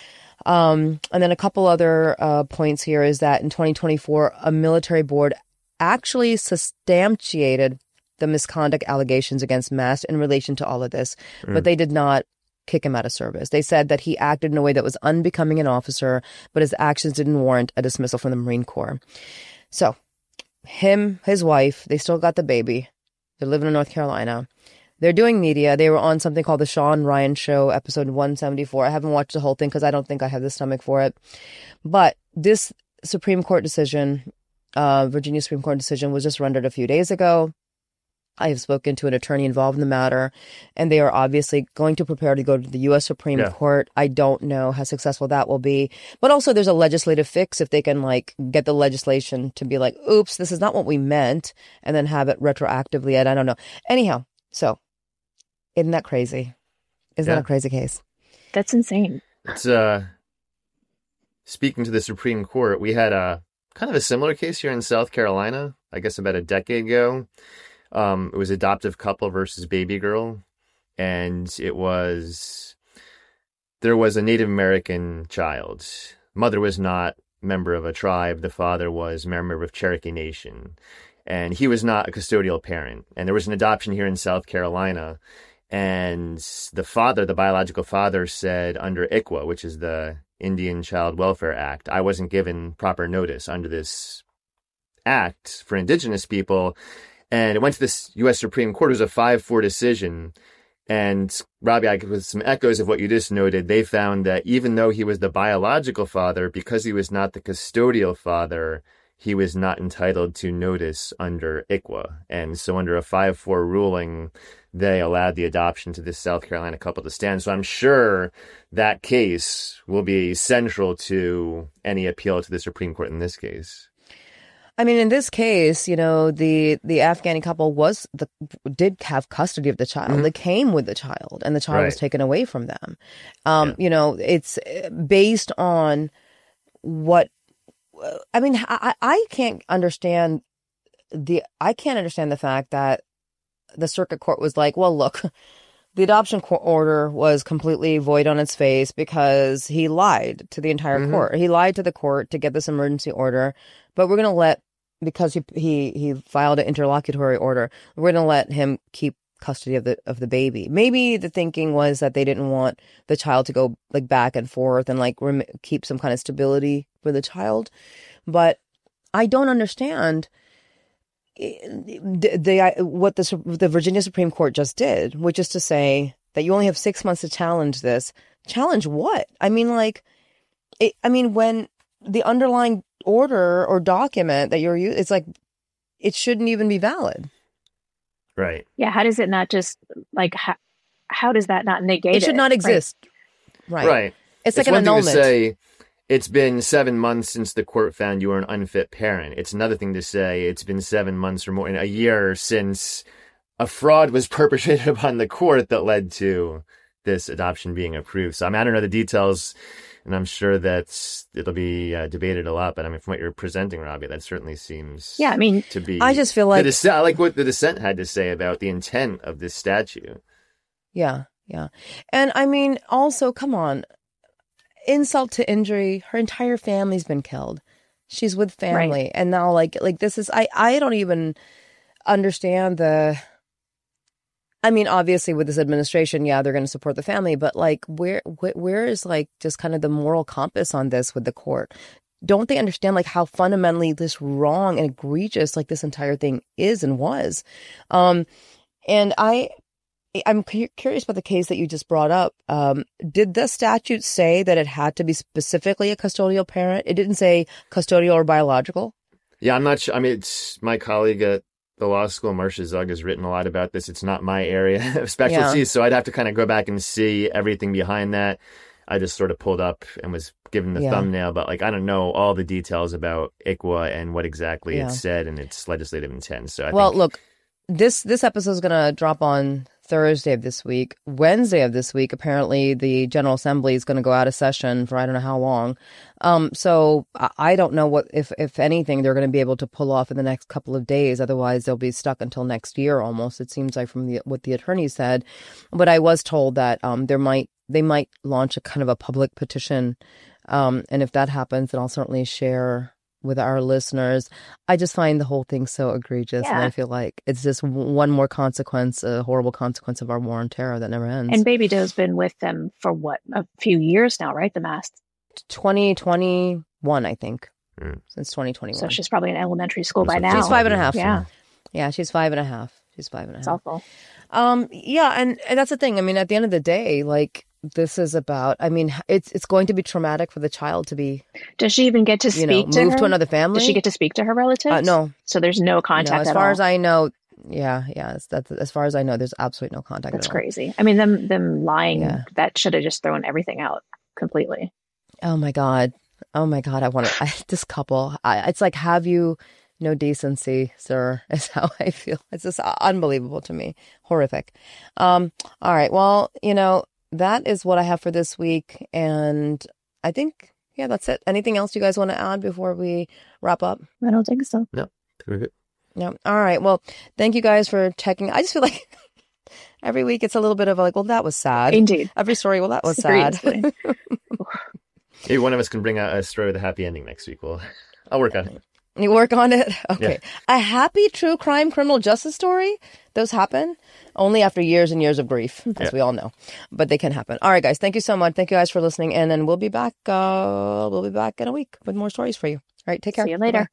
Um, and then a couple other uh, points here is that in twenty twenty-four, a military board actually substantiated the misconduct allegations against Mast in relation to all of this, Mm. but they did not kick him out of service. They said that he acted in a way that was unbecoming an officer, but his actions didn't warrant a dismissal from the Marine Corps. So him, his wife, they still got the baby. They're living in North Carolina. They're doing media. They were on something called the Sean Ryan Show, episode one seventy-four. I haven't watched the whole thing because I don't think I have the stomach for it. But this Supreme Court decision, uh, Virginia Supreme Court decision, was just rendered a few days ago. I have spoken to an attorney involved in the matter, and they are obviously going to prepare to go to the U S Supreme Yeah. Court. I don't know how successful that will be. But also there's a legislative fix if they can like get the legislation to be like, oops, this is not what we meant, and then have it retroactively. And I don't know. Anyhow, so isn't that crazy? Isn't Yeah. that a crazy case? That's insane. It's uh, speaking to the Supreme Court, we had a kind of a similar case here in South Carolina, I guess about a decade ago. Um, it was adoptive couple versus baby girl, and it was there was a Native American child. Mother was not member of a tribe. The father was a member of Cherokee Nation, and he was not a custodial parent. And there was an adoption here in South Carolina, and the father, the biological father, said under I C W A, which is the Indian Child Welfare Act, I wasn't given proper notice under this act for Indigenous people. And it went to this U S Supreme Court. It was a five four decision. And Robbie, I, with some echoes of what you just noted, they found that even though he was the biological father, because he was not the custodial father, he was not entitled to notice under I C W A. And so under a five four ruling, they allowed the adoption to this South Carolina couple to stand. So I'm sure that case will be central to any appeal to the Supreme Court in this case. I mean, in this case, you know, the the Afghani couple was the did have custody of the child. Mhm. They came with the child, and the child was Right. taken away from them. Um, Yeah. You know, it's based on what. I mean, I, I can't understand the I can't understand the fact that the circuit court was like, well, look, the adoption court order was completely void on its face because he lied to the entire Mhm. court. He lied to the court to get this emergency order, but we're going to let, because he he he filed an interlocutory order, we're going to let him keep custody of the of the baby. Maybe the thinking was that they didn't want the child to go like back and forth and like rem- keep some kind of stability for the child. But I don't understand the, the what the the Virginia Supreme Court just did, which is to say that you only have six months to challenge this. Challenge what? I mean, like, it, I mean, when the underlying order or document that you're using, it's like it shouldn't even be valid. Right. Yeah. How does it not just like, how, how does that not negate it? It should not Right. exist. Right. Right. It's like an one thing annulment. to say, it's been seven months since the court found you were an unfit parent. It's another thing to say it's been seven months or more, in a year since a fraud was perpetrated upon the court that led to this adoption being approved. So I mean, I don't know the details, and I'm sure that it'll be uh, debated a lot. But I mean, from what you're presenting, Robbie, that certainly seems Yeah. I mean, to be. I just feel the like, dissent, I like what the dissent had to say about the intent of this statute. yeah, yeah. And I mean, also, come on, insult to injury, her entire family's been killed. She's with family. Right. And now like, like this is, I, I don't even understand the, I mean, obviously with this administration, yeah, they're going to support the family, but like, where, where, where is like just kind of the moral compass on this with the court? Don't they understand like how fundamentally this wrong and egregious like this entire thing is and was? Um, and I, I'm cu- curious about the case that you just brought up. Um, did the statute say that it had to be specifically a custodial parent? It didn't say custodial or biological? Yeah, I'm not sure. I mean, it's my colleague at the law school, Marcia Zug, has written a lot about this. It's not my area of specialty, Yeah. so I'd have to kind of go back and see everything behind that. I just sort of pulled up and was given the Yeah. thumbnail, but like I don't know all the details about I C W A and what exactly Yeah. it said and its legislative intent. So I Well, think, look, this this episode is going to drop on Thursday of this week. Wednesday of this week, apparently the General Assembly is going to go out of session for I don't know how long. Um, so I, I don't know what, if if anything, they're going to be able to pull off in the next couple of days. Otherwise, they'll be stuck until next year almost. It seems like from the, what the attorney said. But I was told that um, there might they might launch a kind of a public petition. Um, and if that happens, then I'll certainly share with our listeners. I just find the whole thing so egregious. Yeah. And I feel like it's just one more consequence, a horrible consequence of our war on terror that never ends. And Baby Doe's been with them for what, a few years now, right? The Masked. twenty twenty-one, I think. Mm. Since twenty twenty-one. So she's probably in elementary school That's by what now. She's five and a half. Yeah. Yeah, she's five and a half. She's five and a half. It's awful. Um, yeah, and, and that's the thing. I mean, at the end of the day, like, this is about, I mean, it's it's going to be traumatic for the child to be, Does she even get to you speak know, to moved her? to another family. Does she get to speak to her relatives? Uh, no. So there's no No, contact as at far all. as I know, yeah, yeah. it's- That's as far as I know. There's absolutely no contact. That's at all. crazy. I mean, them them lying, Yeah. that should have just thrown everything out completely. Oh my god. Oh my god. I want to. I, this couple. I, it's like, have you no decency, sir? Is how I feel. It's just unbelievable to me. Horrific. Um. All right. Well, you know, that is what I have for this week, and I think, yeah, that's it. Anything else you guys want to add before we wrap up? I don't think so. No, we're good. No. All right. Well, thank you guys for checking. I just feel like every week it's a little bit of like, well, that was sad. Indeed. Every story, well, that was sad. Seriously. Maybe one of us can bring out a story with a happy ending next week. Well, I'll work on it. You work on it? Okay. Yeah. A happy true crime criminal justice story? Those happen only after years and years of grief, as Yeah. we all know. But they can happen. All right, guys. Thank you so much. Thank you guys for listening. And then we'll be back. Uh, we'll be back in a week with more stories for you. All right. Take care. See you later.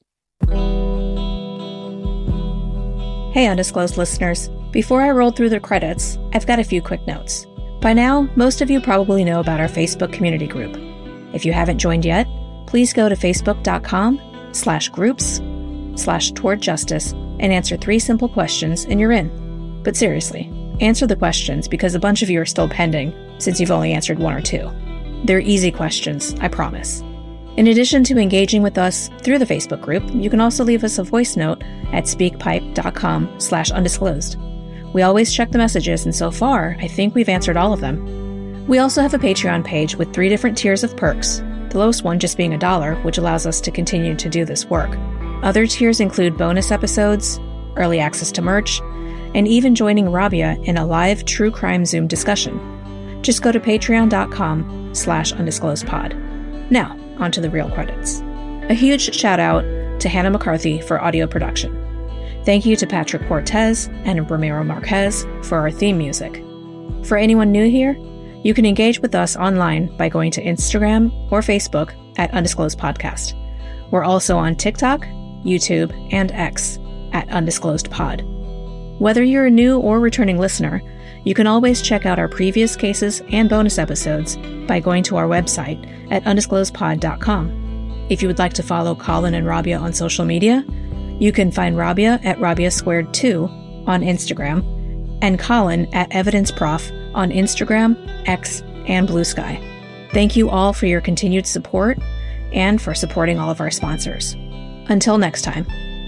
Bye-bye. Hey, Undisclosed listeners. Before I roll through the credits, I've got a few quick notes. By now, most of you probably know about our Facebook community group. If you haven't joined yet, please go to facebook.com slash groups slash toward justice and answer three simple questions and you're in. But seriously, answer the questions because a bunch of you are still pending since you've only answered one or two. They're easy questions, I promise. In addition to engaging with us through the Facebook group, you can also leave us a voice note at speakpipe.com slash undisclosed. We always check the messages, and so far, I think we've answered all of them. We also have a Patreon page with three different tiers of perks, the lowest one just being a dollar, which allows us to continue to do this work. Other tiers include bonus episodes, early access to merch, and even joining Rabia in a live true crime Zoom discussion. Just go to patreon.com slash undisclosedpod. Now, on to the real credits. A huge shout out to Hannah McCarthy for audio production. Thank you to Patrick Cortez and Ramiro Marquez for our theme music. For anyone new here, you can engage with us online by going to Instagram or Facebook at Undisclosed Podcast. We're also on TikTok, YouTube, and X at Undisclosed Pod. Whether you're a new or returning listener, you can always check out our previous cases and bonus episodes by going to our website at undisclosed pod dot com. If you would like to follow Colin and Rabia on social media, you can find Rabia at Rabia Squared two on Instagram and Colin at Evidence Prof on Instagram, X, and Blue Sky. Thank you all for your continued support and for supporting all of our sponsors. Until next time.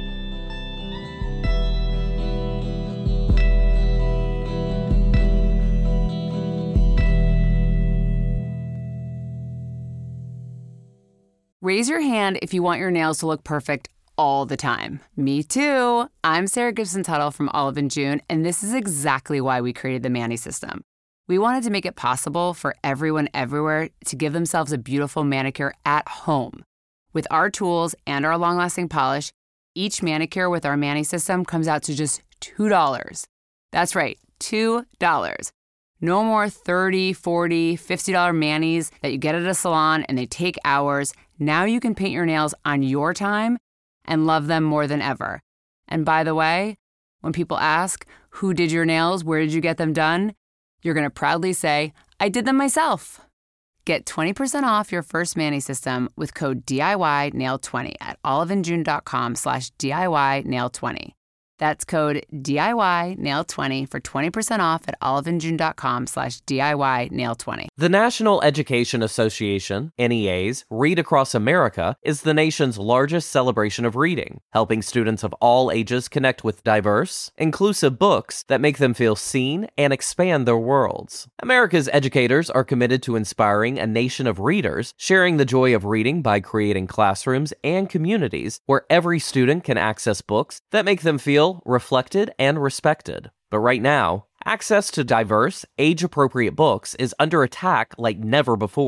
Raise your hand if you want your nails to look perfect all the time. Me too. I'm Sarah Gibson Tuttle from Olive and June, and this is exactly why we created the Manny system. We wanted to make it possible for everyone everywhere to give themselves a beautiful manicure at home. With our tools and our long-lasting polish, each manicure with our Manny system comes out to just two dollars. That's right, two dollars. No more thirty dollars, forty dollars, fifty dollars manis that you get at a salon and they take hours. Now you can paint your nails on your time and love them more than ever. And by the way, when people ask, who did your nails? Where did you get them done? You're going to proudly say, I did them myself. Get twenty percent off your first Manny system with code D I Y nail twenty at oliveandjune.com slash DIY nail 20. That's code D I Y nail twenty for twenty percent off at oliveandjune.com slash DIY nail 20. The National Education Association, N E A's Read Across America is the nation's largest celebration of reading, helping students of all ages connect with diverse, inclusive books that make them feel seen and expand their worlds. America's educators are committed to inspiring a nation of readers, sharing the joy of reading by creating classrooms and communities where every student can access books that make them feel reflected and respected. But right now, access to diverse, age-appropriate books is under attack like never before.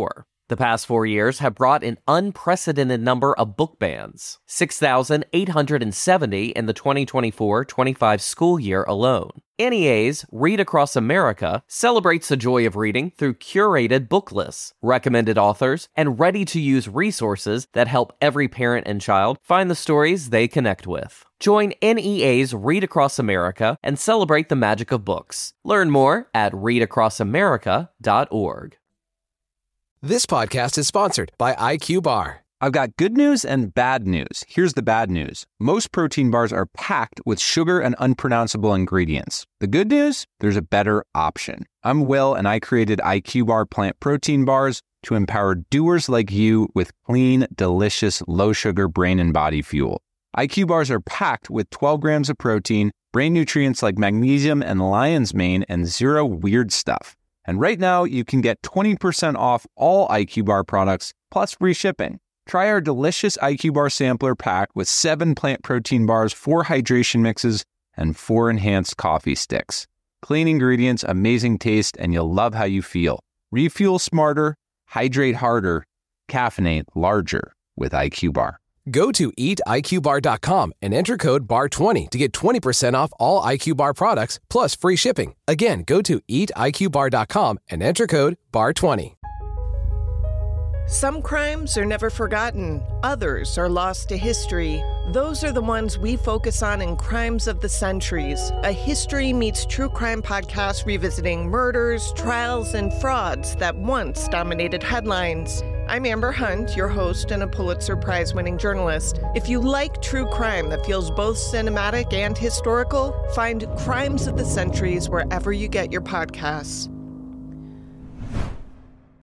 The past four years have brought an unprecedented number of book bans, six thousand eight hundred seventy in the twenty twenty-four twenty-five school year alone. N E A's Read Across America celebrates the joy of reading through curated book lists, recommended authors, and ready-to-use resources that help every parent and child find the stories they connect with. Join N E A's Read Across America and celebrate the magic of books. Learn more at read across america dot org. This podcast is sponsored by I Q Bar. I've got good news and bad news. Here's the bad news. Most protein bars are packed with sugar and unpronounceable ingredients. The good news? There's a better option. I'm Will, and I created I Q Bar plant protein bars to empower doers like you with clean, delicious, low-sugar brain and body fuel. I Q Bars are packed with twelve grams of protein, brain nutrients like magnesium and lion's mane, and zero weird stuff. And right now, you can get twenty percent off all I Q Bar products, plus free shipping. Try our delicious I Q Bar sampler pack with seven plant protein bars, four hydration mixes, and four enhanced coffee sticks. Clean ingredients, amazing taste, and you'll love how you feel. Refuel smarter, hydrate harder, caffeinate larger with I Q Bar. Go to eat I Q bar dot com and enter code bar twenty to get twenty percent off all I Q Bar products, plus free shipping. Again, go to eat I Q bar dot com and enter code bar twenty. Some crimes are never forgotten. Others are lost to history. Those are the ones we focus on in Crimes of the Centuries, a history meets true crime podcast revisiting murders, trials, and frauds that once dominated headlines. I'm Amber Hunt, your host and a Pulitzer Prize-winning journalist. If you like true crime that feels both cinematic and historical, find Crimes of the Centuries wherever you get your podcasts.